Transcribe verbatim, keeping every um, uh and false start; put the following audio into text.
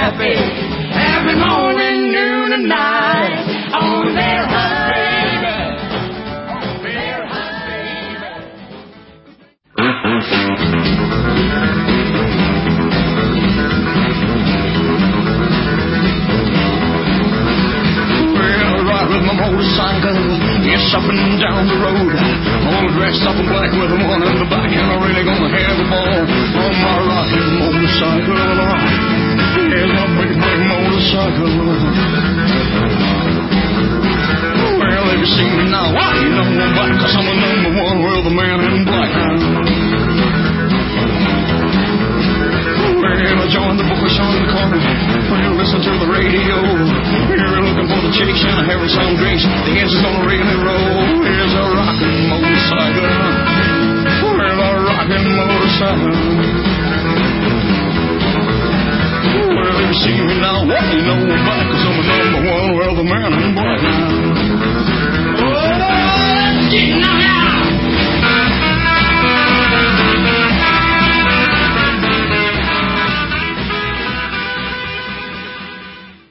happy every morning, noon, and night on their hut, baby. On their hut, Well, I ride with my motorcycle, yes, up and down the road. All dressed up in black with one in the back, and I'm really gonna have a ball on my rocking motorcycle. Here's my big, big motorcycle. Well, if you see me now, why you know I'm back, 'cause I'm the number one, well, the man in black. Well, I joined the boys on the corner. Well, listen to the radio. You're looking for the chicks and having some drinks. The engine's gonna really roll. Here's a rockin' motorcycle. Well, a rockin' motorcycle. Well, if you see me now, what you know about